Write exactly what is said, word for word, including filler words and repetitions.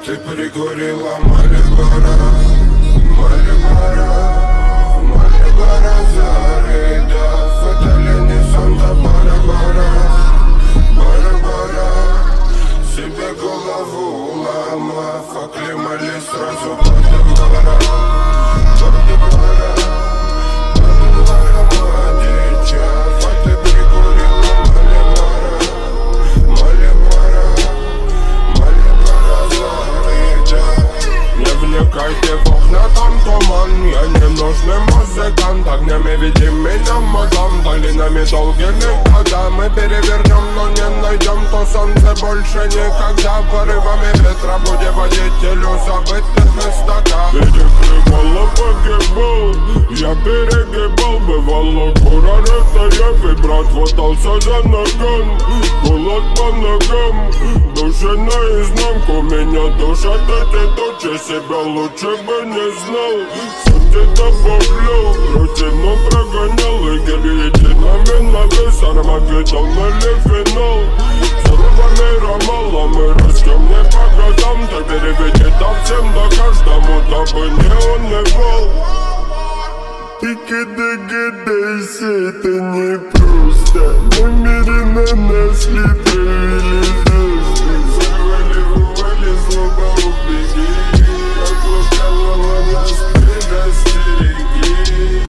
Ты прикурила Малибора, Малибора, Малибора зарыдав. Это ли не Санта-Барбара, Барбара? Себе голову ломав, оклемали сразу Бардебара, Бардебара, Бардебара, младичав. А ты прикурила Малибора, Малибора, Малибора зарыдав. Не вникайте в окна, там туман. Я не нужный музыкант, огнями веди меня, мадам. Долинами долгими годами перевернем, но не найдем то солнце больше никогда. Порывами ветра будем водителю забытых местах. Перекрывало, погибал, я перегибал. Бывало, курор это я, вибрат хватался за ногам. Кулак по ногам, души наизнанку. Меня душат эти тучи, себя лучше бы не знал. Сути добавлял, рутину прогонял. И гель единами на вес Армагеддон или финал. Взрывами Рамала мы растем не по годам. Так переведи так всем да каждому, дабы не унывал. Ты догадайся, это не просто. Намеренно нас ли провели звезды. Взорвали, вывали, злоба убеги. Отлукавила нас.